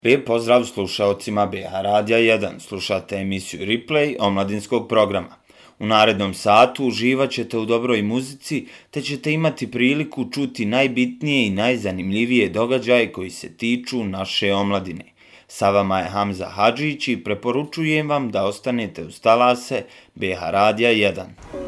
Lijep pozdrav slušaocima BH Radija 1. Slušate emisiju Replay omladinskog programa. U narednom satu uživat ćete u dobroj muzici, te ćete imati priliku čuti najbitnije i najzanimljivije događaje koji se tiču naše omladine. Sa vama je Hamza Hadžić i preporučujem vam da ostanete uz talase BH Radija 1.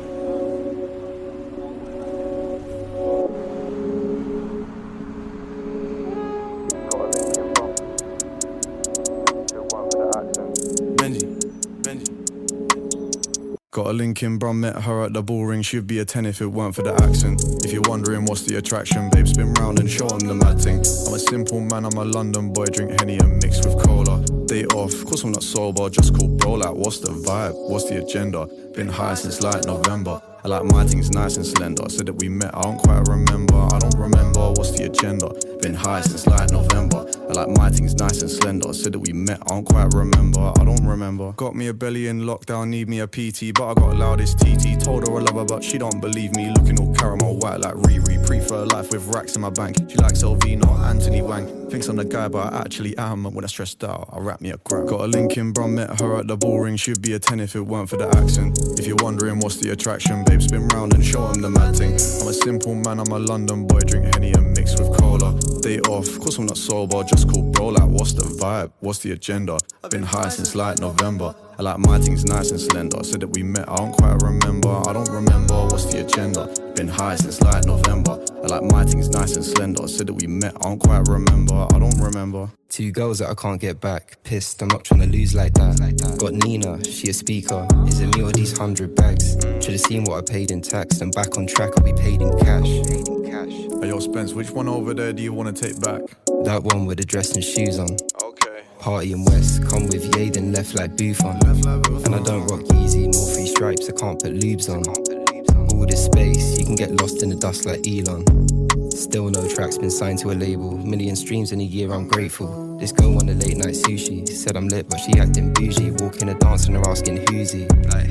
Got a Lincoln brum, met her at the ball ring. She'd be a 10 if it weren't for the accent. If you're wondering what's the attraction, babe, spin round and show 'em the mad thing. I'm a simple man, I'm a London boy, drink Henny and mix with cola. Day off, course I'm not sober, just call bro, like what's the vibe, what's the agenda? Been high since like November. I like my things nice and slender. Said that we met, I don't quite remember. I don't remember, what's the agenda? Been high since like November. I like my things nice and slender. Said that we met, I don't quite remember. I don't remember. Got me a belly in lockdown, need me a PT, but I got loudest TT. Told her I love her, but she don't believe me. Looking all caramel white like Riri. Prefer life with racks in my bank. She likes LV, not Anthony Wang. Thinks I'm the guy, but I actually am. When I'm stressed out, I rap me a crap. Got a Lincoln brum, met her at the ball ring. She'd be a 10 if it weren't for the accent. If you're wondering what's the attraction, babe, spin round and show 'em the mad thing. I'm a simple man, I'm a London boy, drink Henny and mix with cola. Day off, course I'm not sober, just call bro, like what's the vibe, what's the agenda? Been high since like November. I like my things nice and slender. Said that we met, I don't quite remember. I don't remember, what's the agenda? Been high since like November. I like my things nice and slender. Said that we met, I don't quite remember. I don't remember. Two girls that I can't get back. Pissed, I'm not trying to lose like that. Got Nina, she a speaker. Is it me or these 100 bags? Should've seen what I paid in tax. And back on track, I'll be paid in cash. Hey yo Spence, which one over there do you want to take back? That one with the dress and shoes on. Okay. Party in West, come with Ye, then left like Buffon. And I don't rock Yeezy, more free stripes, I can't put lubes on. All this space, you can get lost in the dust like Elon. Still no tracks, been signed to a label. Million streams in a year, I'm grateful. This girl on the late night sushi said I'm lit, but she acting bougie. Walking a dance and her asking who's he.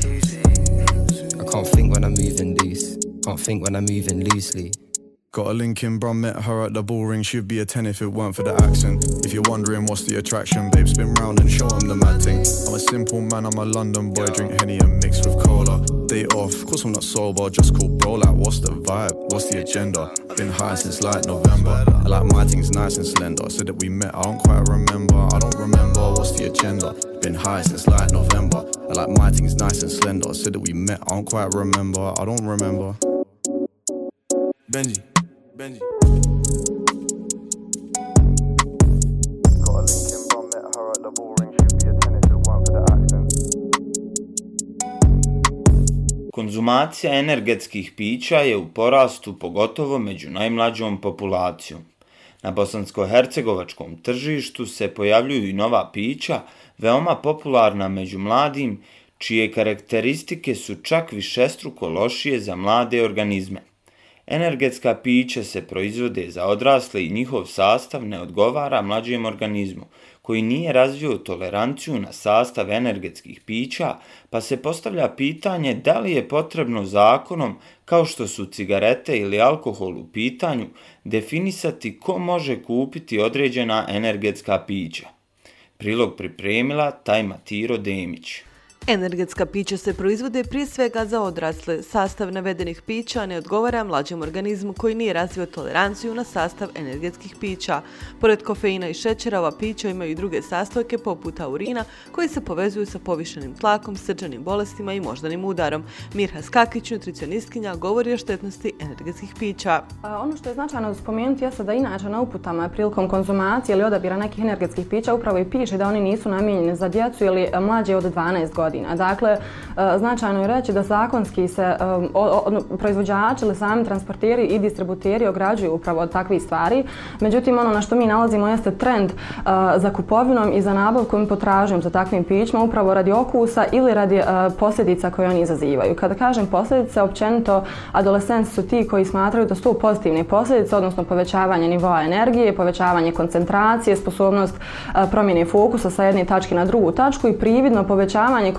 I can't think when I'm moving loose. Can't think when I'm moving loosely. Got a Lincoln brum, met her at the ball ring. She'd be a 10 if it weren't for the accent. If you're wondering what's the attraction, babe, spin round and show 'em the mad thing. I'm a simple man, I'm a London boy, drink Henny and mix with cola. Day off, course I'm not sober, just call bro, like what's the vibe, what's the agenda? Been high since like November. I like my things nice and slender. Said that we met, I don't quite remember. I don't remember, what's the agenda? Been high since like November. I like my things nice and slender. Said that we met, I don't quite remember. I don't remember. Benji. Got a Lincoln brum, met her at the ball ring. She'd be a 10 if it weren't for the accent. Konzumacija energetskih pića je u porastu, pogotovo među najmlađom populacijom. Na bosansko-hercegovačkom tržištu se pojavljuju i nova pića, veoma popularna među mladim, čije karakteristike su čak višestruko lošije za mlade organizme. Energetska pića se proizvode za odrasle i njihov sastav ne odgovara mlađem organizmu, koji nije razvio toleranciju na sastav energetskih pića, pa se postavlja pitanje da li je potrebno zakonom, kao što su cigarete ili alkohol u pitanju, definisati ko može kupiti određena energetska pića. Prilog pripremila Tajma Tiro Demić. Energetska pića se proizvode prije svega za odrasle. Sastav navedenih pića ne odgovara mlađem organizmu koji nije razvio toleranciju na sastav energetskih pića. Pored kofeina i šećera, ova pića imaju i druge sastojke poput taurina koji se povezuju sa povišenim tlakom, srčanim bolestima i moždanim udarom. Mirha Skakić, nutricionistkinja, govori o štetnosti energetskih pića. Ono što je značajno spomenuti jeste da inače na uputama prilikom konzumacije ili odabira nekih energetskih pića upravo i piše da oni nisu namijenjeni za djecu ili mlađe od 12 godina. Dakle, značajno je reći da zakonski se proizvođači ili sami transporteri i distributeri ograđuju upravo od takvih stvari. Međutim, ono na što mi nalazimo jeste trend za kupovinom i za nabavkom i potražnjom za takvim pićima upravo radi okusa ili radi posljedica koje oni izazivaju. Kada kažem posljedice, općenito adolescenci su ti koji smatraju da su to pozitivne posljedice, odnosno povećavanje nivoa energije, povećavanje koncentracije, sposobnost promjene fokusa sa jedne tačke na drugu tačku i prividno povećavanje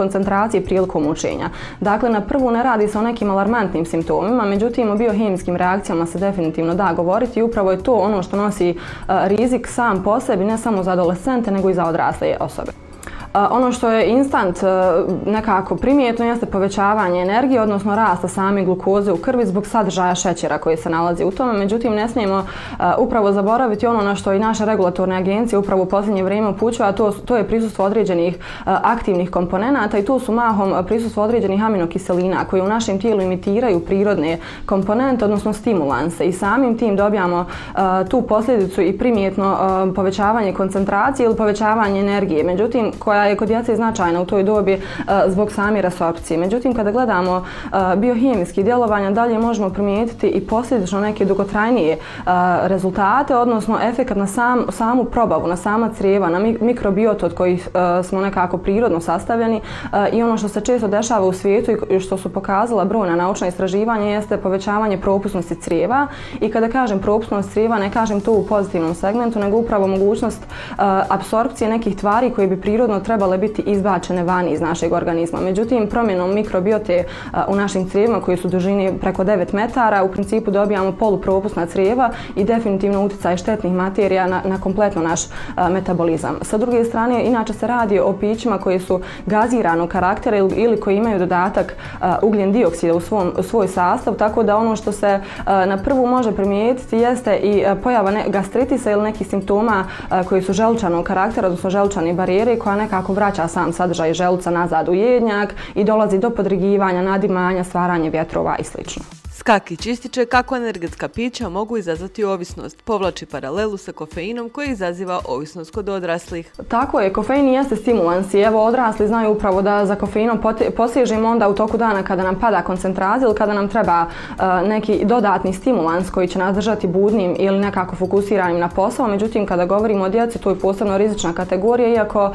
koncentracije prilikom učenja. Dakle, na prvu ne radi se o nekim alarmantnim simptomima, međutim o biohemijskim reakcijama se definitivno da govoriti i upravo je to ono što nosi rizik sam po sebi, ne samo za adolescente, nego i za odrasle osobe. Ono što je instant nekako primijetno jeste povećavanje energije, odnosno rasta same glukoze u krvi zbog sadržaja šećera koji se nalazi u tome. Međutim, ne smijemo upravo zaboraviti ono na što i naša regulatorna agencija upravo u posljednje vrijeme upućuje, a to je prisustvo određenih aktivnih komponenata i tu su mahom prisustvo određenih aminokiselina koje u našem tijelu imitiraju prirodne komponente, odnosno stimulanse i samim tim dobijamo tu posljedicu i primjetno povećavanje koncentracije ili povećavanje energije. Međutim, koja je kod djece značajna u toj dobi zbog same resorpcije. Međutim, kada gledamo biohemijski djelovanja, dalje možemo primijetiti i posljedično neke dugotrajnije rezultate, odnosno efekat na samu probavu, na sama crijeva, na mikrobiot od kojih smo nekako prirodno sastavljeni i ono što se često dešava u svijetu i što su pokazala brojna naučna istraživanja jeste povećavanje propusnosti crijeva i kada kažem propusnost crijeva ne kažem to u pozitivnom segmentu, nego upravo mogućnost apsorpcije nekih tvari koje bi prirodno trebale biti izbačene van iz našeg organizma. Međutim, promjenom mikrobiote u našim crijevima koji su dužini preko 9 metara, u principu dobijamo polupropusna crijeva i definitivno utjecaj štetnih materija na kompletno naš metabolizam. Sa druge strane, inače se radi o pićima koji su gaziranog karaktera ili koji imaju dodatak ugljen dioksida u svoj sastav, tako da ono što se na prvu može primijetiti jeste i pojava gastritisa ili nekih simptoma koji su želučanog karaktera, odnosno želučane barijere koja nekako vraća sam sadržaj želuca nazad u jednjak i dolazi do podrigivanja, nadimanja, stvaranje vjetrova i sl. Skakić ističe kako energetska pića mogu izazvati ovisnost, povlači paralelu sa kofeinom koji izaziva ovisnost kod odraslih. Tako je, kofein jeste stimulans i evo odrasli znaju upravo da za kofeinom posežemo onda u toku dana kada nam pada koncentracija ili kada nam treba neki dodatni stimulans koji će nas držati budnim ili nekako fokusiranim na posao. Međutim, kada govorimo o djeci, to je posebno rizična kategorija, iako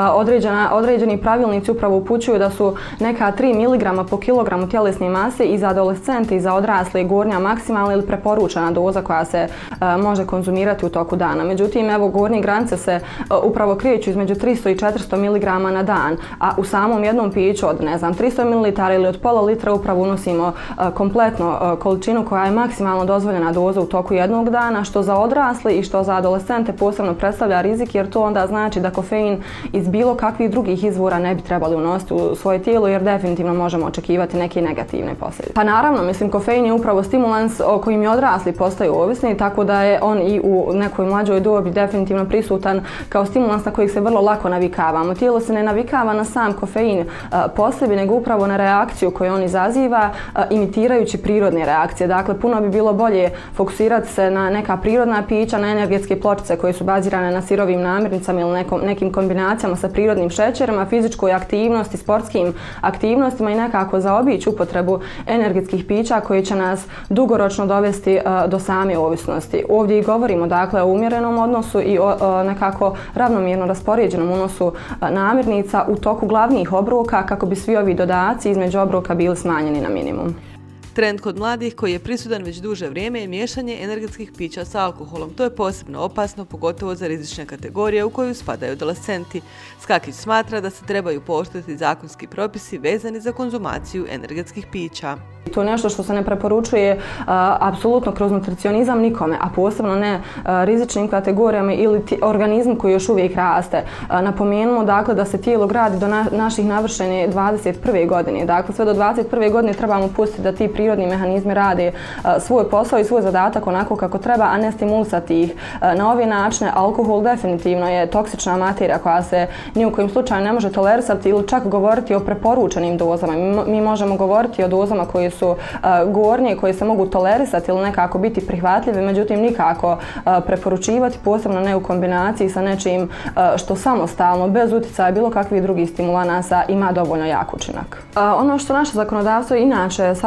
određeni pravilnici upravo upućuju da su neka 3 mg po kilogramu tjelesne mase i za adolescente i za odrasle gornja maksimalna ili preporučena doza koja se može konzumirati u toku dana. Međutim, evo gornje granice se upravo kreću između 300 i 400 mg na dan, a u samom jednom piću od 300 ml ili od pola litra upravo unosimo kompletno količinu koja je maksimalno dozvoljena doza u toku jednog dana, što za odrasle i što za adolescente posebno predstavlja rizik, jer to onda znači da kofein iz bilo kakvih drugih izvora ne bi trebali unositi u svoje tijelo, jer definitivno možemo očekivati neke negativne posljedice. Pa naravno, mislim, kofein je upravo stimulans o kojim i odrasli postaju ovisni, tako da je on i u nekoj mlađoj dobi definitivno prisutan kao stimulans na kojeg se vrlo lako navikavamo. Tijelo se ne navikava na sam kofein po sebi, nego upravo na reakciju koju on izaziva, imitirajući prirodne reakcije. Dakle, puno bi bilo bolje fokusirati se na neka prirodna pića, na energetske pločice koje su bazirane na sirovim namirnicama ili nekim kombinacijama sa prirodnim šećerima, fizičkoj aktivnosti, sportskim aktivnostima i nekako zaobići upotrebu energetskih pića koji će nas dugoročno dovesti do same ovisnosti. Ovdje i govorimo dakle o umjerenom odnosu i o nekako ravnomjerno raspoređenom unosu namirnica u toku glavnih obroka kako bi svi ovi dodaci između obroka bili smanjeni na minimum. Trend kod mladih koji je prisutan već duže vrijeme je miješanje energetskih pića sa alkoholom. To je posebno opasno, pogotovo za rizične kategorije u koju spadaju adolescenti. Skakić smatra da se trebaju pooštriti zakonski propisi vezani za konzumaciju energetskih pića. To je nešto što se ne preporučuje apsolutno kroz nutricionizam nikome, a posebno ne rizičnim kategorijama ili organizmu koji još uvijek raste. Napomenimo dakle da se tijelo gradi do naših navršene 21. godine. Dakle, sve do 21. godine trebamo pustiti da ti prirodni mehanizmi rade svoj posao i svoj zadatak onako kako treba, a ne stimulisati ih na ove načine. Alkohol definitivno je toksična materija koja se ni u kojem slučaju ne može tolerisati ili čak govoriti o preporučenim dozama. Mi možemo govoriti o dozama koje su gornje, koje se mogu tolerisati ili nekako biti prihvatljive, međutim nikako preporučivati, posebno ne u kombinaciji sa nečim što samostalno, bez utjecaja bilo kakvih drugih stimulanasa ima dovoljno jak učinak. Ono što naše zakonodavstvo inače savršeno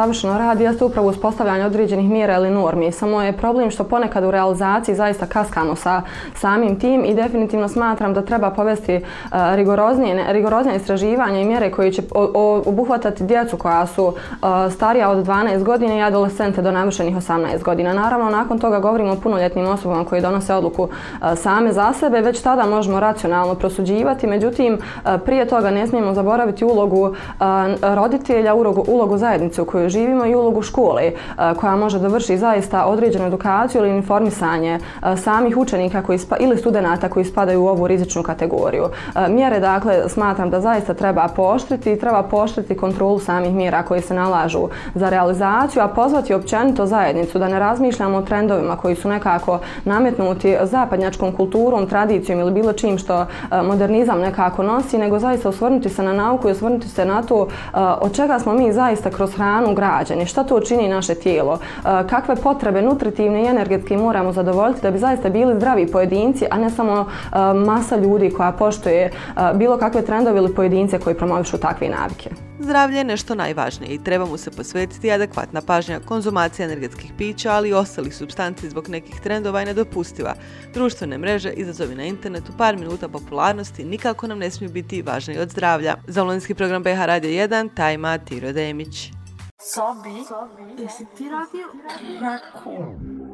radi jeste upravo uspostavljanje određenih mjera ili normi. Samo je problem što ponekad u realizaciji zaista kaskamo sa samim tim i definitivno smatram da treba povesti rigoroznije istraživanja i mjere koje će obuhvatati djecu koja su starija od 12 godina i adolescente do navršenih 18 godina. Naravno, nakon toga govorimo o punoljetnim osobama koji donose odluku same za sebe, već tada možemo racionalno prosuđivati, međutim, prije toga ne smijemo zaboraviti ulogu roditelja, ulogu zajednice u kojoj živimo i ulogu škole koja može da vrši zaista određenu edukaciju ili informisanje samih učenika ili studenata koji spadaju u ovu rizičnu kategoriju. Mjere, dakle, smatram da zaista treba pooštriti i treba pooštriti kontrolu samih mjera koji se nalažu za realizaciju, a pozvati općenito zajednicu da ne razmišljamo o trendovima koji su nekako nametnuti zapadnjačkom kulturom, tradicijom ili bilo čim što modernizam nekako nosi, nego zaista osvrnuti se na nauku i osvrnuti se na to od čega smo mi zaista kroz hranu građeni, šta to čini naše tijelo, kakve potrebe nutritivne i energetske moramo zadovoljiti da bi zaista bili zdravi pojedinci, a ne samo masa ljudi koja poštuje bilo kakve trendove ili pojedince koji promovišu takve navike. Zdravlje je nešto najvažnije i treba mu se posvetiti adekvatna pažnja. Konzumacija energetskih pića, ali i ostalih supstanci zbog nekih trendova je nedopustiva. Društvene mreže, izazovi na internetu, par minuta popularnosti nikako nam ne smiju biti važniji od zdravlja. Za online program BH Radio 1, tajma Tiro Demić. Sobi, jesi ti radio raku?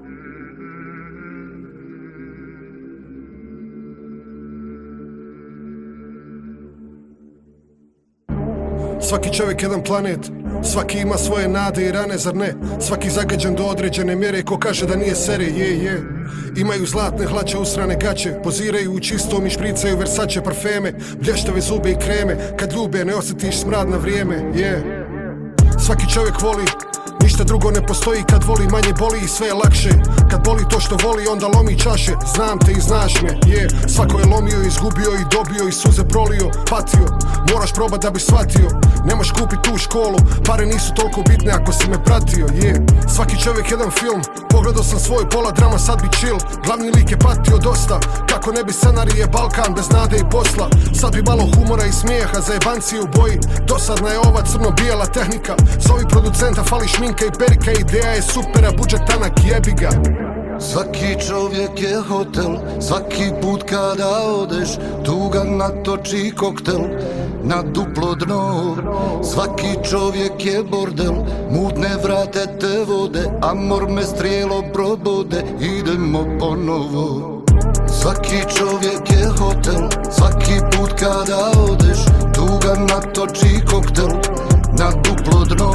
Svaki čovjek jedan planet, svaki ima svoje nade i rane, zar ne? Svaki zagađen do određene mjere, ko kaže da nije sere, je. Imaju zlatne hlače, usrane gaće, poziraju u čistom i špricaju Versace parfeme, blještave zube i kreme, kad ljube ne osjetiš smrad na vrijeme, je. Svaki čovjek voli, ništa drugo ne postoji, kad voli manje boli i sve je lakše. Kad boli to što voli, onda lomi čaše, znam te i znaš me, je. Svako je lomio, izgubio i dobio i suze prolio, patio. Moraš probat da bi shvatio, nemaš kupit tu školu, pare nisu toliko bitne ako si me pratio, je. Svaki čovjek jedan film, pogledao sam svoj pola drama, sad bi chill. Glavni lik je patio dosta, kako ne bi scenarije Balkan bez nade i posla. Sad bi malo humora i smijeha za jebancije u boji, dosadna je ova crno-bijela tehnika. Zovi producenta, fali šminka i perika, ideja je supera, budžet tanak, jebi ga. Svaki čovjek je hotel, svaki put kada odeš, tuga natoči koktel na duplo dno. Svaki čovjek je bordel, mutne vrate te vode, amor me strijelo probode, idemo ponovo. Svaki čovjek je hotel, svaki put kada odeš, tuga natoči koktel na duplo dno.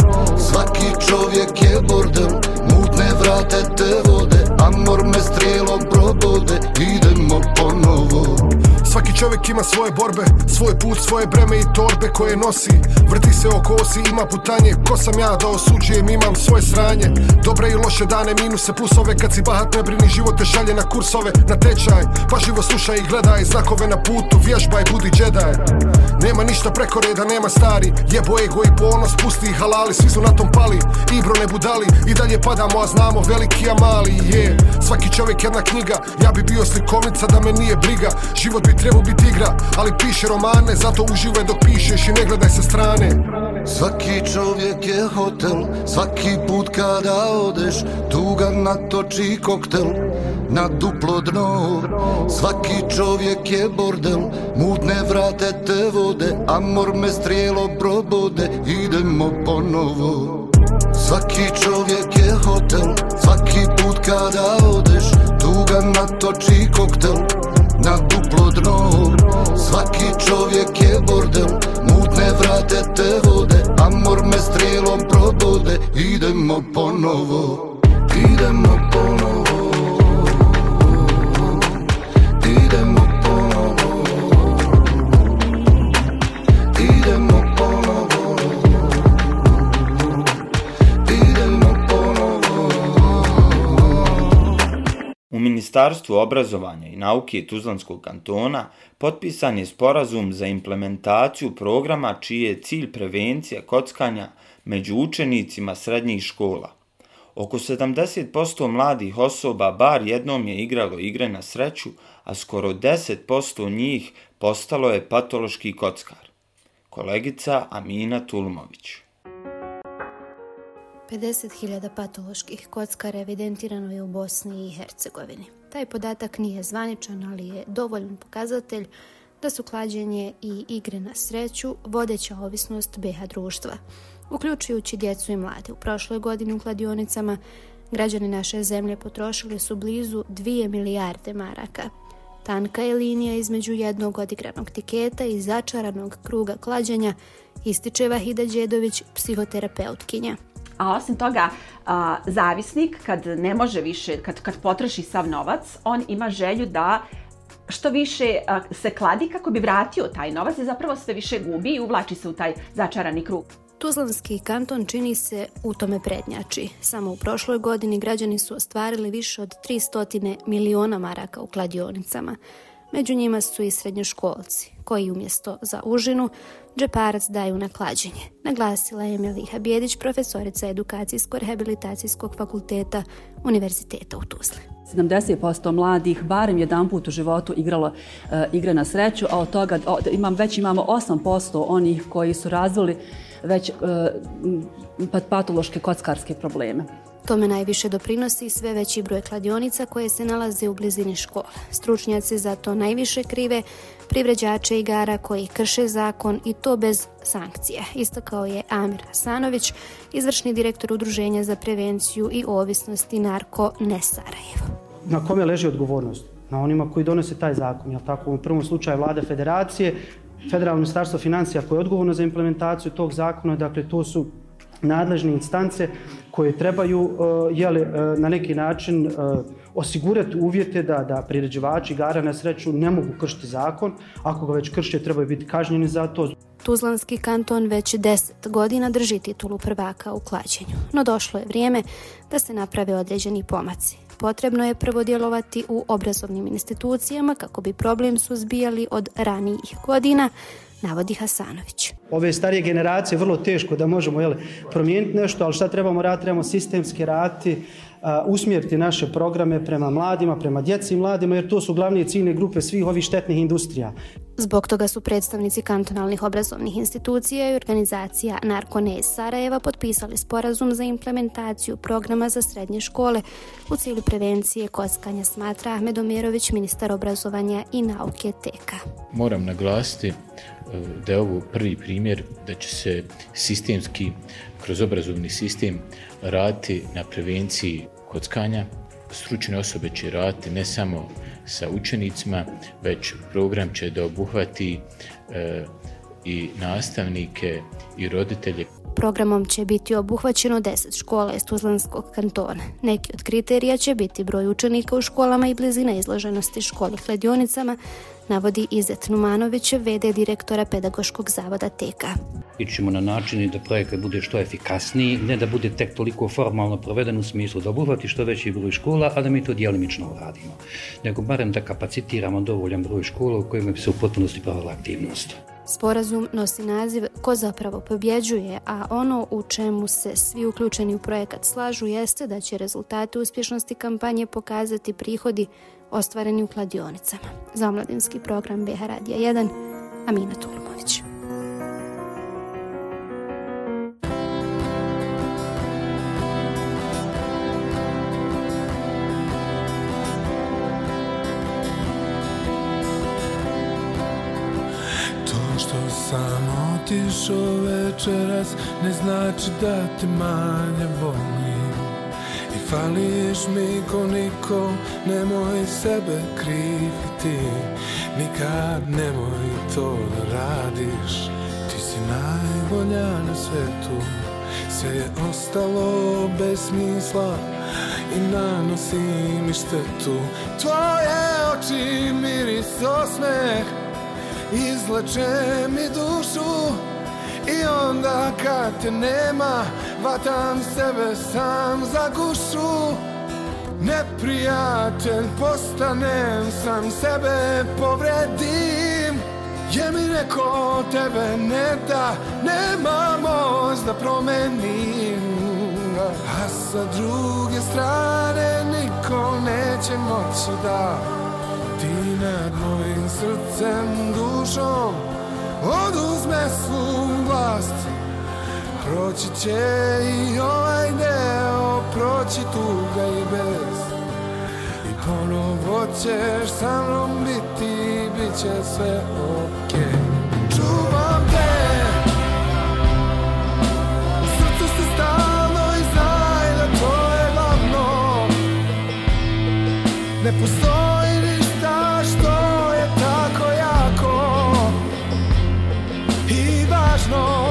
Svaki čovjek je bordel, mutne vrate te vode, amor me strijelo probode, idemo ponovo. Svaki čovjek ima svoje borbe, svoj put, svoje breme i torbe koje nosi. Vrti se oko osi, ima putanje, ko sam ja da osuđujem, imam svoje sranje. Dobre i loše dane, minuse, plusove, kad si bahat ne brini, život te šalje na kursove, na tečaj. Pažljivo slušaj i gledaj, znakove na putu, vježbaj, budi džedaj. Nema ništa preko reda, nema stari, jebo ego i ponos, pusti i halali, svi su na tom pali, ibro ne budali, i dalje padamo, a znamo veliki a mali, je. Svaki čovjek jedna knjiga, ja bi bio slikovnica da me nije briga, život bi trebao biti igra, ali piše romane, zato uživaj dok pišeš i ne gledaj sa strane. Svaki čovjek je hotel, svaki put kada odeš, tuga natoči koktel na duplo dno. Svaki čovjek je bordel, mutne vrate te vode, amor me strijelo probode, idemo ponovo. Svaki čovjek je hotel, svaki put kada odeš, tuga natoči koktel na duplo dno. Svaki čovjek je bordel, mutne vrate te vode, amor me strijelo probode, idemo ponovo, idemo ponovo, idemo ponovo, idemo ponovo, idemo ponovo. U Ministarstvu obrazovanja i nauke Tuzlanskog kantona potpisan je sporazum za implementaciju programa čiji je cilj prevencija kockanja među učenicima srednjih škola. Oko 70% mladih osoba bar jednom je igralo igre na sreću, a skoro 10% njih postalo je patološki kockar. Kolegica Amina Tulmović. 50.000 patoloških kockara evidentirano je u Bosni i Hercegovini. Taj podatak nije zvaničan, ali je dovoljan pokazatelj da su klađenje i igre na sreću vodeća ovisnost BiH društva, uključujući djecu i mlade. U prošloj godini u kladionicama građani naše zemlje potrošili su blizu 2 milijarde maraka. Tanka je linija između jednog odigranog tiketa i začaranog kruga klađenja, ističe Vahida Đedović, psihoterapeutkinja. A osim toga, zavisnik kad ne može više, kad potroši sav novac, on ima želju da što više se kladi kako bi vratio taj novac i zapravo sve više gubi i uvlači se u taj začarani krug. Tuzlanski kanton čini se u tome prednjači. Samo u prošloj godini građani su ostvarili više od 300 miliona maraka u kladionicama. Među njima su i srednjoškolci, koji umjesto za užinu džeparac daju na klađenje, naglasila je Meliha Bijedić, profesorica Edukacijsko-rehabilitacijskog fakulteta Univerziteta u Tuzli. 70% mladih barem jedanput u životu igralo igre na sreću, a od toga imamo 8% onih koji su razvili već patološke kockarske probleme. Tome najviše doprinosi sve veći broj kladionica koje se nalaze u blizini škola. Stručnjaci za to najviše krive privređače igara koji krše zakon i to bez sankcija, istakao je Amir Hasanović, izvršni direktor Udruženja za prevenciju i ovisnosti Narko Ne Sarajevo. Na kome leži odgovornost? Na onima koji donose taj zakon. Jel tako, u prvom slučaju vlada federacije, Federalno ministarstvo financija koje je odgovorno za implementaciju tog zakona, dakle to su nadležne instance koje trebaju na neki način osigurati uvjete da priređivači igara na sreću ne mogu kršiti zakon. Ako ga već krše, trebaju biti kažnjeni za to. Tuzlanski kanton već 10 godina drži titulu prvaka u klađenju, no došlo je vrijeme da se naprave određeni pomaci. Potrebno je prvo djelovati u obrazovnim institucijama kako bi problem suzbijali od ranijih godina, navodi Hasanović. Ove starije generacije vrlo teško da možemo promijeniti nešto, ali šta trebamo raditi? Trebamo sistemski raditi, usmjeriti naše programe prema mladima, prema djeci i mladima, jer to su glavne ciljne grupe svih ovih štetnih industrija. Zbog toga su predstavnici kantonalnih obrazovnih institucija i organizacija Narko Ne Sarajeva potpisali sporazum za implementaciju programa za srednje škole u cilju prevencije kockanja, smatra Ahmed Omerović, ministar obrazovanja i nauke TK. Moram naglasiti da je ovo prvi primjer da će se sistemski kroz obrazovni sistem raditi na prevenciji kockanja. Stručne osobe će raditi ne samo sa učenicima, već program će da obuhvati i nastavnike i roditelje. Programom će biti obuhvaćeno 10 škola iz Tuzlanskog kantona. Neki od kriterija će biti broj učenika u školama i blizina izloženosti školi kladionicama, navodi Izet Numanović, v.d. direktora Pedagoškog zavoda TK. Ićemo na način da projekat bude što efikasniji, ne da bude tek toliko formalno proveden u smislu da obuhvati što veći broj škola, a da mi to djelimično uradimo. Nego barem da kapacitiramo dovoljan broj škola u kojima bi se u potpunosti provela aktivnost. Sporazum nosi naziv Ko zapravo pobjeđuje, a ono u čemu se svi uključeni u projekat slažu jeste da će rezultate uspješnosti kampanje pokazati prihodi ostvareni u kladionicama. Za omladinski program BiH Radija 1, Amina Tulumović. Sam otišao večeras, ne znači da te manje volim. I fališ mi ko niko, nemoj sebe kriviti. Nikad nemoj to da radiš, ti si najbolja na svetu. Sve je ostalo bez smisla i nanosi mi štetu. Tvoje oči, miris, osmeh izleče mi dušu i onda kad te nema vatam sebe sam za gušu. Neprijatelj postanem, sam sebe povredim, jer mi neko tebe ne da, nema moć da promenim. A sa druge strane niko neće moći da ti nad mojim srcem, dušom oduzme svu vlast. Proći će i ovaj deo, proći tuga i bez. I ponovo ćeš sa mnom biti, bit će sve okej. Čuvam te, u srcu si stalno i znaj da to je glavno. Ne postoji ništa što je tako jako i važno.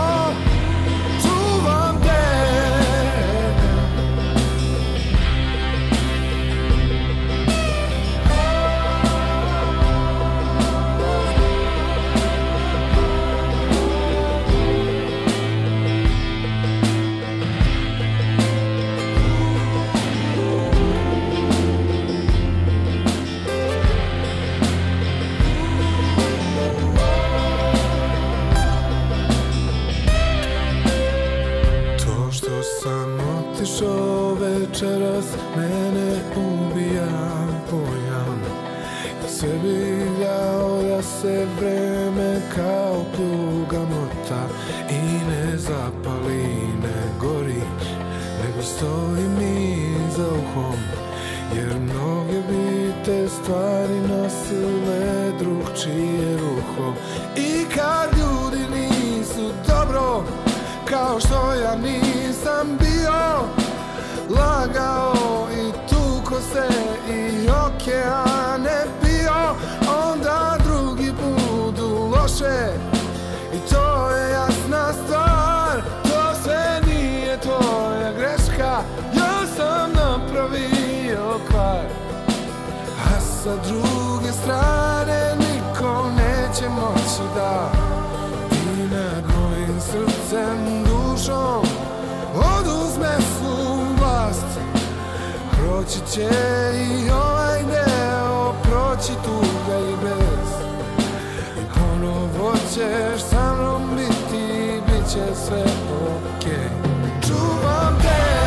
Večeras mene ubija pojam. Sve bih dao da se vreme kao pljuga mota i ne zapali, ne gori, nego stoji mi za uhom. Jer mnoge bi te stvari nosile drugčije ruhom. I kad ljudi nisu dobro, kao što ja nisam bio, lagao i tuko se i okeane bio, onda drugi budu loše i to je jasna stvar. To sve nije tvoja greška, ja sam napravio kvar. A sa druge strane niko neće moći da ti nad mojim srcem, dušom oduzme svu vlast. Proći će i ovaj deo, proći tuga i bez. I ponovo ćeš sa mnom biti, bit će sve okej. Čuvam te,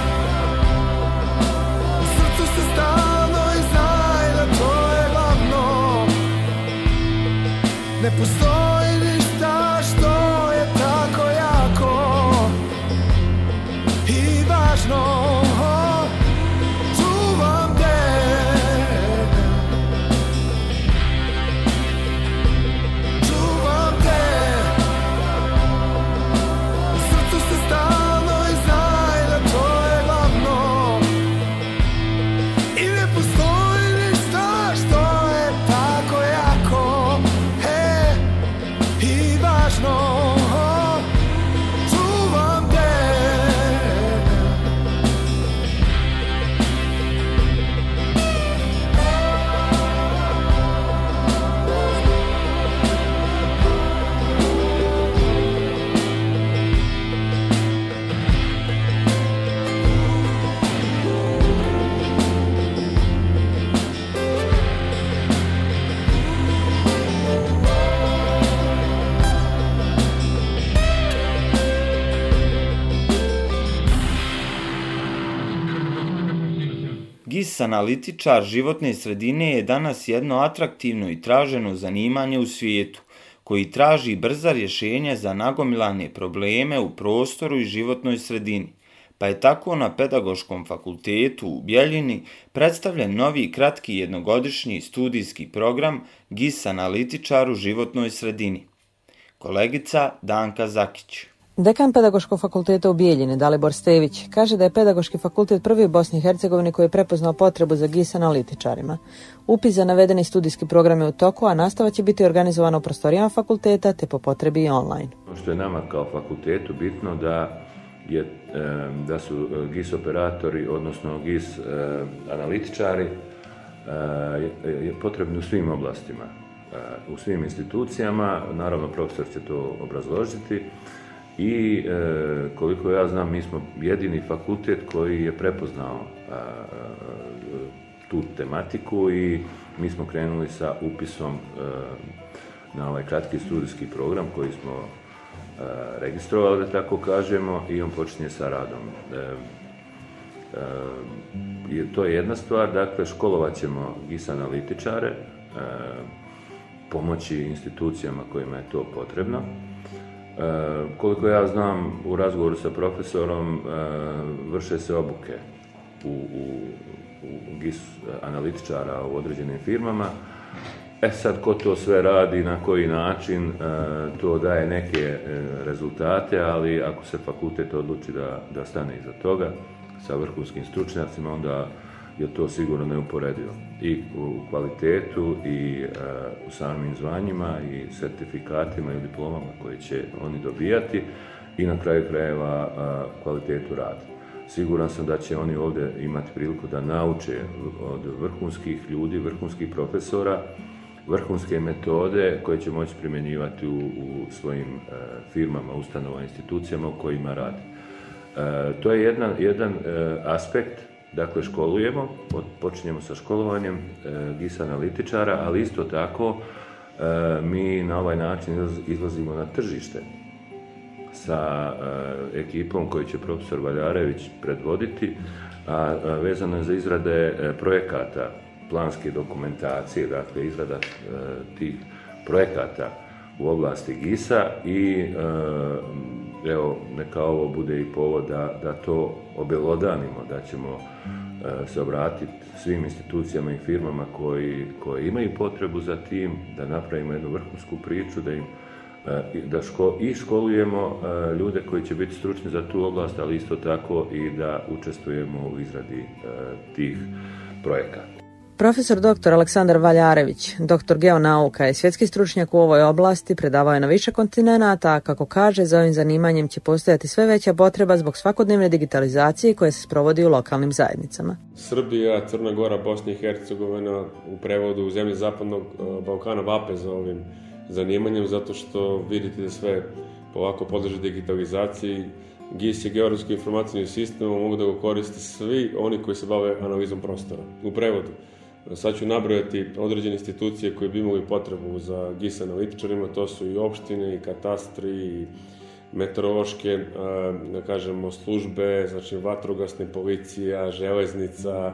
u srcu se stalno i znaj da to je glavno. Ne postoji ništa što je tako jako i važno. Čuvam te, čuvam te, u srcu se stalno i znaj da to je glavno. I ne postoji ništa što je tako jako i važno. GIS analitičar životne sredine je danas jedno atraktivno i traženo zanimanje u svijetu, koji traži brza rješenja za nagomilane probleme u prostoru i životnoj sredini, pa je tako na Pedagoškom fakultetu u Bjeljini predstavljen novi kratki jednogodišnji studijski program GIS analitičar u životnoj sredini. Kolegica Danka Zakić. Dekan Pedagoškog fakulteta u Bijeljini, Dalibor Stević, kaže da je Pedagoški fakultet prvi u Bosni i Hercegovini koji je prepoznao potrebu za GIS analitičarima. Upis za navedeni studijski program je u toku, a nastava će biti organizovana u prostorijama fakulteta te po potrebi i online. Što je nama kao fakultetu bitno da su GIS operatori, odnosno GIS analitičari potrebni u svim oblastima, u svim institucijama. Naravno, profesor će to obrazložiti. I koliko ja znam, mi smo jedini fakultet koji je prepoznao tu tematiku i mi smo krenuli sa upisom na ovaj kratki studijski program koji smo registrovali, da tako kažemo, i on počinje sa radom. To je jedna stvar, dakle, školovat ćemo GIS analitičare, pomoći institucijama kojima je to potrebno. Koliko ja znam, u razgovoru sa profesorom vrše se obuke u GIS analitičara u određenim firmama. Sad, ko to sve radi, na koji način, to daje neke rezultate, ali ako se fakultet odluči da stane iza toga sa vrhunskim stručnjacima, onda je to sigurno neuporedivo. I u kvalitetu, i u samim zvanjima, i sertifikatima i diplomama koje će oni dobijati, i na kraju krajeva kvalitetu rada. Siguran sam da će oni ovdje imati priliku da nauče od vrhunskih ljudi, vrhunskih profesora, vrhunske metode koje će moći primjenjivati u svojim firmama, ustanovama, institucijama u kojima rade. To je jedan aspekt, dakle školujemo, počinjemo sa školovanjem GIS analitičara, ali isto tako mi na ovaj način izlazimo na tržište sa ekipom koju će profesor Valjarević predvoditi, a vezano je za izrade projekata, planske dokumentacije, dakle izrada tih projekata u oblasti GIS-a i evo, neka ovo bude i povod da to obelodanimo, da ćemo se obratiti svim institucijama i firmama koji imaju potrebu za tim, da napravimo jednu vrhunsku priču, da školujemo ljude koji će biti stručni za tu oblast, ali isto tako i da učestvujemo u izradi tih projekata. Profesor dr. Aleksandar Valjarević, doktor geonauka, je svjetski stručnjak u ovoj oblasti, predavao je na više kontinenata, a kako kaže, za ovim zanimanjem će postojati sve veća potreba zbog svakodnevne digitalizacije koja se sprovodi u lokalnim zajednicama. Srbija, Crna Gora, Bosna i Hercegovina u prevodu u zemlje Zapadnog Balkana vape za ovim zanimanjem, zato što vidite da sve polako podleže digitalizaciji. GIS je geografski informacijni sistem, mogu da ga koriste svi oni koji se bave analizom prostora. U prevodu. Sad ću nabrojati određene institucije koje bi imali potrebu za GIS analitičarima, to su i opštine, i katastri, i meteorološke, da kažemo, službe, znači vatrogasne, policija, železnica,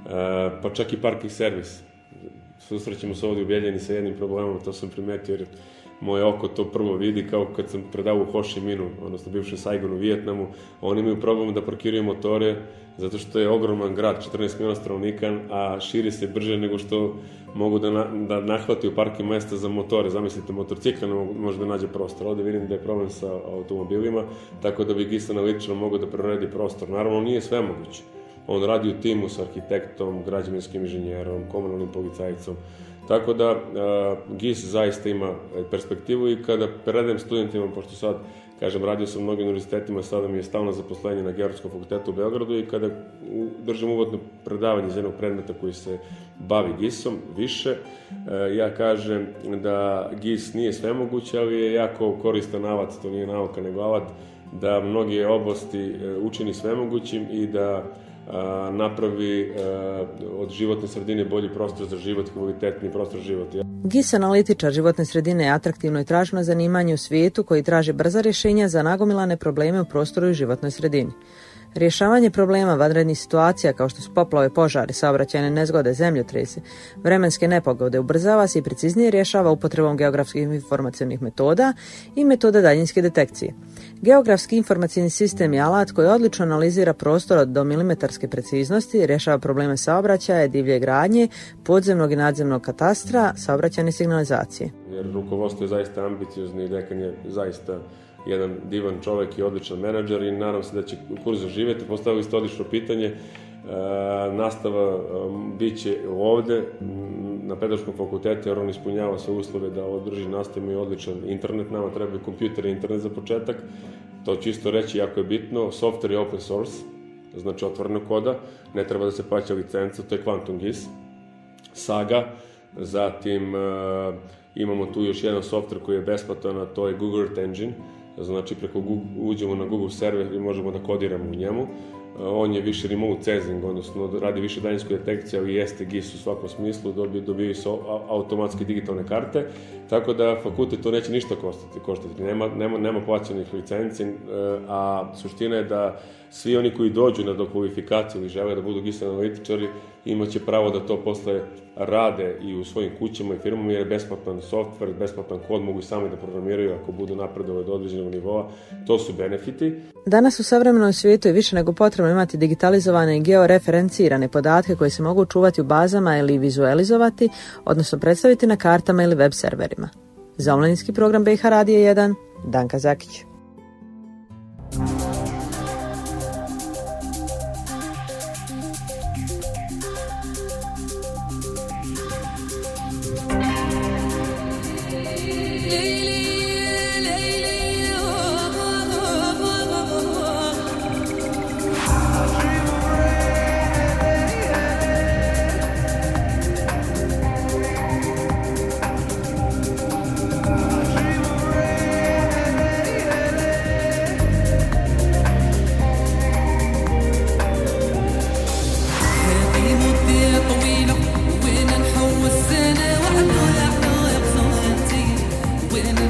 pa čak i parking servis. Susrećemo se ovdje u Bijeljini sa jednim problemom, to sam primetio jer moje oko to prvo vidi, kao kad sam predavao u Ho Chi Minhu, odnosno bivšem Saigonu u Vijetnamu. Oni imaju problem da parkiraju motore zato što je ogroman grad, 14 miliona stanovnika, a širi se brže nego što mogu da nahvati u parking mesta za motore. Zamislite, motorcikl ne može da nađe prostor. Ovdje vidim da je problem sa automobilima, tako da bi GIS analitičar mogao da preredi prostor. Naravno, nije sve moguće. On radi u timu sa arhitektom, građevinskim inženjerom, komunalnim policajcom. Tako da GIS zaista ima perspektivu i kada predajem studentima, pošto sad, kažem, radio sam u mnogim univerzitetima, sada mi je stalno zaposlenje na Geografskom fakultetu u Beogradu i kada držim uvodno predavanje iz jednog predmeta koji se bavi GIS-om više, ja kažem da GIS nije svemoguće, ali je jako koristan alat, to nije nauka nego alat, da mnoge oblasti učini svemogućim i da napravi od životne sredine bolji prostor za život, kvalitetni prostor života. GIS analitičar životne sredine je atraktivno i traženo zanimanje u svijetu koji traži brza rješenja za nagomilane probleme u prostoru i životnoj sredini. Rješavanje problema vanrednih situacija kao što su poplave, požari, saobraćajne nezgode, zemljotresi, vremenske nepogode ubrzava se i preciznije rješava upotrebom geografskih informacionih metoda i metoda daljinske detekcije. Geografski informacijni sistem je alat koji odlično analizira prostor do milimetarske preciznosti, rješava probleme saobraćaja, divlje gradnje, podzemnog i nadzemnog katastra, saobraćajne signalizacije. Jer rukovodstvo je zaista ambiciozno i dekan je zaista jedan divan čovjek i odličan menadžer i nadam se da će kurs zaživjeti. Postavili ste odlično pitanje. Nastava bit će ovdje na Pedagoškom fakultetu jer on ispunjava sve uslove da održi nastavu i odličan internet. Nama treba kompjuter i internet za početak. To ću isto reći, jako je bitno. Software je open source, znači otvoreno koda. Ne treba da se plaća licenca, to je Quantum GIS. Saga, zatim imamo tu još jedan software koji je besplatan, a to je Google Earth Engine. Znači, uđemo na Google server i možemo da kodiramo u njemu. On je više remote sensing, odnosno radi više daljinsku detekciju, ali jeste GIS u svakom smislu, dobiju se automatski digitalne karte, tako da fakultet to neće ništa koštati. Nema plaćenih licenci, a suština je da svi oni koji dođu na dokvalifikaciju ili žele da budu GIS analitičari, imaće pravo da to posle rade i u svojim kućama i firmama jer je besplatan softver, besplatan kod, mogu i sami da programiraju ako budu napredovali do određenog nivoa. To su benefiti. Danas u savremenom svijetu je više nego potrebno imati digitalizovane i georeferencirane podatke koje se mogu čuvati u bazama ili vizualizovati, odnosno predstaviti na kartama ili web serverima. Za omladinski program BiH Radija 1, Danka Zakić. When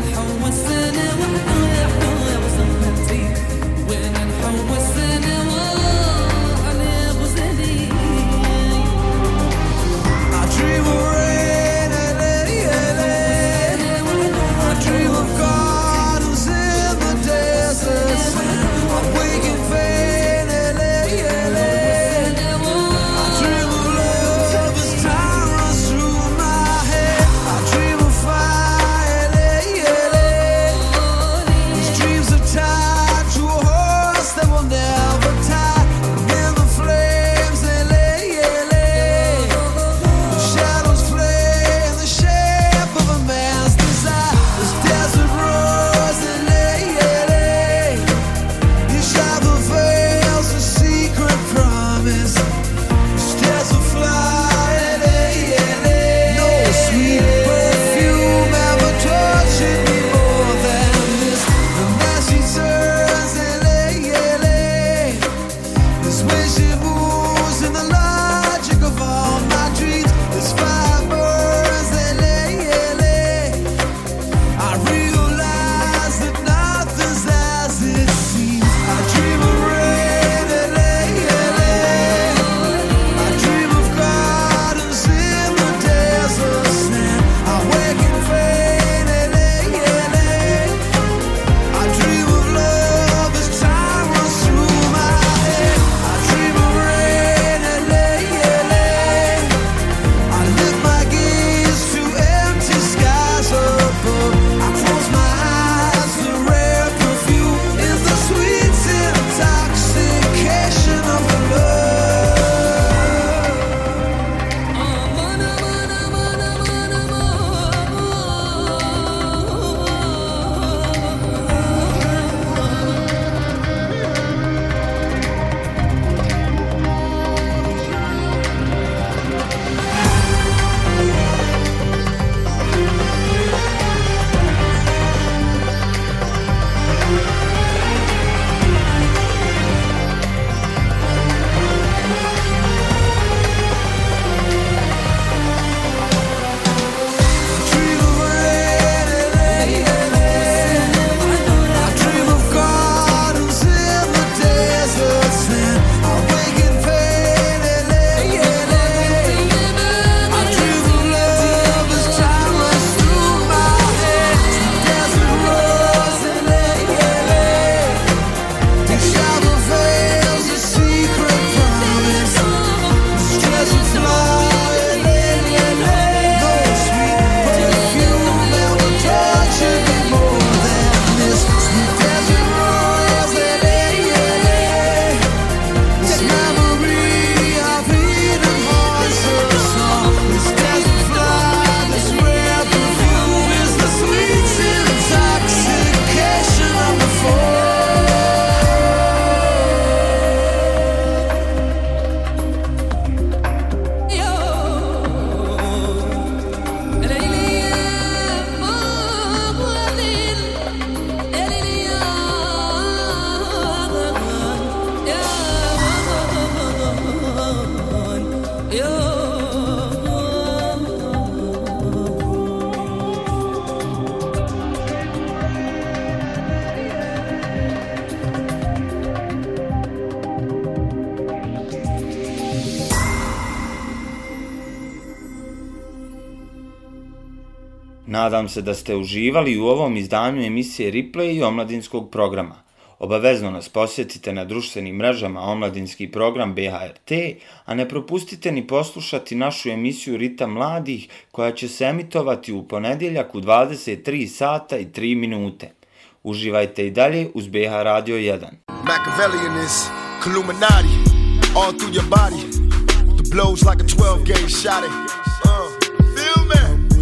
Nadam se da ste uživali u ovom izdanju emisije Replay i omladinskog programa. Obavezno nas posjetite na društvenim mrežama Omladinski program BHRT, a ne propustite ni poslušati našu emisiju Ritam mladih koja će se emitovati u ponedjeljak u 23 sata i 3 minute. Uživajte i dalje uz BH Radio 1. Machiavellian is Illuminati, all through your body. The blows like a 12-gauge shot it. Feel me?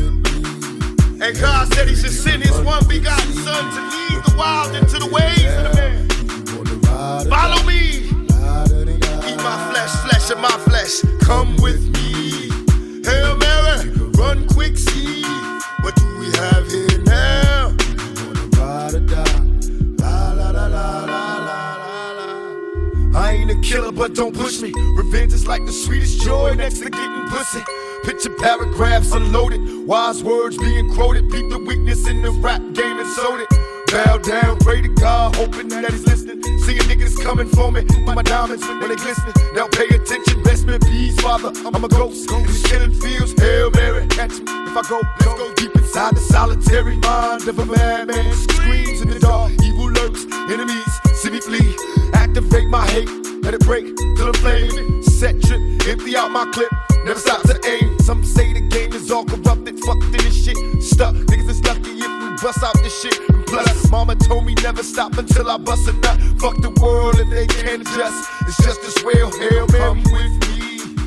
And God said he should send his one begotten son to lead the wild into the ways of the man. Follow me. Eat my flesh, flesh of my flesh. Come with me. Hail Mary, run quick, see. What do we have here now? Ride or die. La la la la la la la. I ain't a killer, but don't push me. Revenge is like the sweetest joy next to getting pussy. Picture paragraphs unloaded, wise words being quoted. Beat the weakness in the rap game and sold it. Bow down, pray to God, hoping that he's listening. Seeing niggas coming for me, my diamonds when they glistening. Now pay attention, best man, peace, father. I'm a ghost, these killing fields. Hail Mary, catch me if I go. Let's go deep inside the solitary mind of a madman. Screams in the dark, evil lurks, enemies see me flee. Activate my hate, let it break till I'm flaming. Set trip, empty out my clip. Never stop to aim. Some say the game is all corrupted, fucked in this shit. Stuck, niggas is lucky if we bust out this shit. And plus, mama told me never stop until I bust a nut. Fuck the world if they can't adjust. It's just as well. Hail Mary, come with me.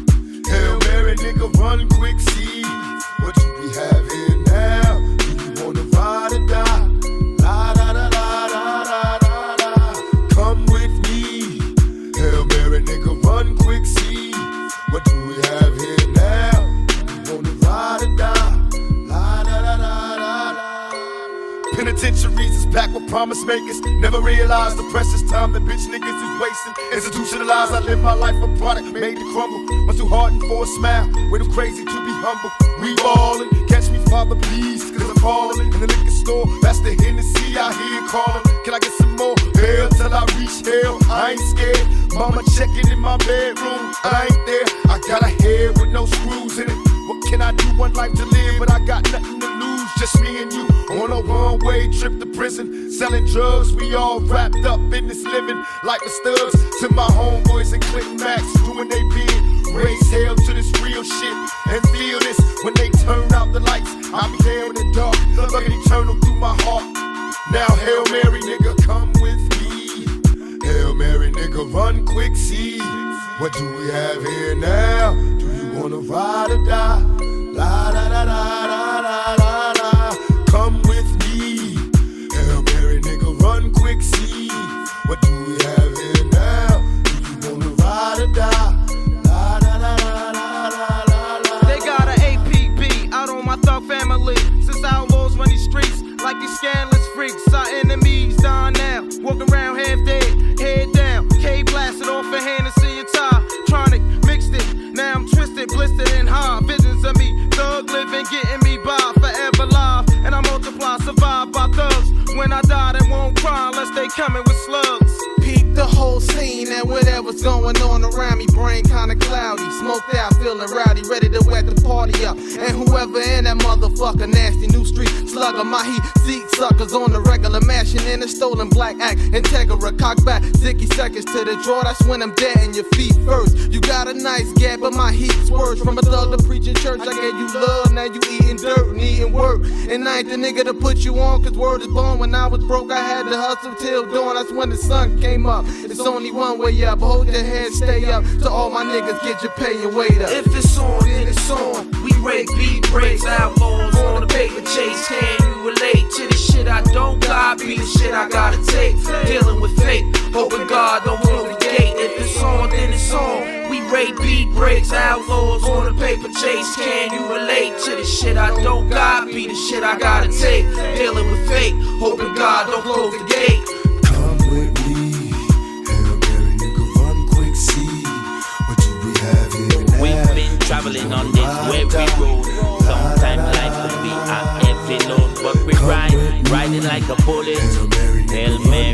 Hail Mary, nigga, run quick, see. What do we have here now? Do you wanna ride or die? La da da da da da da da. Come with me. Hail Mary, nigga, run quick, see. What do we have here now? You wanna ride or die? La da da da da da. Penitentiaries is packed with promise makers. Never realized the precious time that bitch niggas is wasting. Institutionalized, I live my life a product made to crumble. Much too hardened for a smile, way too crazy to be humble. We ballin', catch me, Father, please, cause I'm falling. In the liquor store, that's the Hennessy I hear calling. Can I get some more? Hell till I reach hell, I ain't scared. Mama checking in my bedroom, I ain't there. I got a head with no screws in it. What can I do? One life to live, but I got nothing to lose. Just me and you on a one-way trip to prison. Selling drugs, we all wrapped up in this living. Like the studs to my homeboys and Click Max, doing they bid. Raise hell to this real shit and feel this. When they turn out the lights, I'll be there in the dark, looking eternal through my heart. Now Hail Mary, nigga, come with me. Hail Mary, nigga, run quick, see. What do we have here now? Do you wanna ride or die? La da da da da da da da. Come with me. Hail Mary, nigga, run quick, see. What do we have here now? Do you wanna ride or die? La da da da da da da. They got an APB out on my thug family. Since outlaws run these streets like these scandalous freaks. Our enemies dying now, walking around half dead, head down. K blasted off a Hennessy and tie. Tronic mixed it, now I'm twisted, blistered and high. Visions of me, thug living, getting me by, forever live. And I multiply, survive by thugs. When I die, they won't cry unless they coming with slugs. Peep the whole scene and whatever's going on around me. Brain kinda cloudy, smoked out, feeling rowdy, ready to wet the party up. And whoever in that motherfucker, nasty new street slugger, my heat seat suckers on the regular, mashing in a stolen black act. Integra, cock back, 60 seconds to the draw. That's when I'm dead in your feet first. You got a nice gap, but my heat's worse. From a thug to preaching church, I gave you love, now you eating dirt, needing work. And I ain't the nigga to put you on, cause word is born. When I was broke, I had to hustle till dawn. That's when the sun came up. It's only one way up, hold your head, stay up. To all my niggas, get your pay and wait up. If it's on, then it's on. We break beat breaks, outlaws on the paper chase. Can you relate to the shit I don't got? Be the shit I gotta take. Dealing with fate, hoping God don't close the gate. If it's on, then it's on. We rate beat breaks, outlaws on the paper chase. Can you relate to the shit I don't got? Be the shit I gotta take. Dealing with fate, hoping God don't close the gate. Come with me, Hail Mary, nigga, run quick, see. What do we have here now? We've been traveling on this weary road. Sometimes life can be a heavy load, but we riding like a bullet. Hail Mary,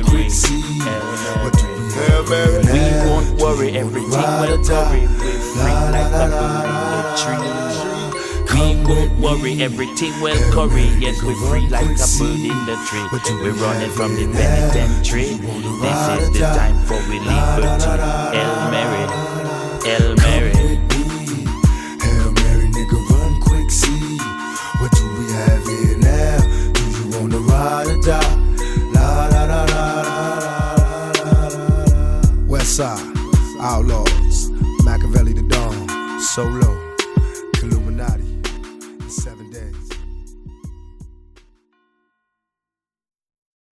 Hail Mary, we won't worry, everything will worry. We're free like a bird in the tree. We won't worry, everything well curry. Yes, we're free like a bird in the tree. We're running from the penitentiary. This is the time for we liberty. El Mary, El Mary. Hail Mary, nigga, run quick, see. What do we have here now? Do you wanna ride or die? La la la la la la la la. West Side, Outlaws, Machiavelli the Dawn, Solo.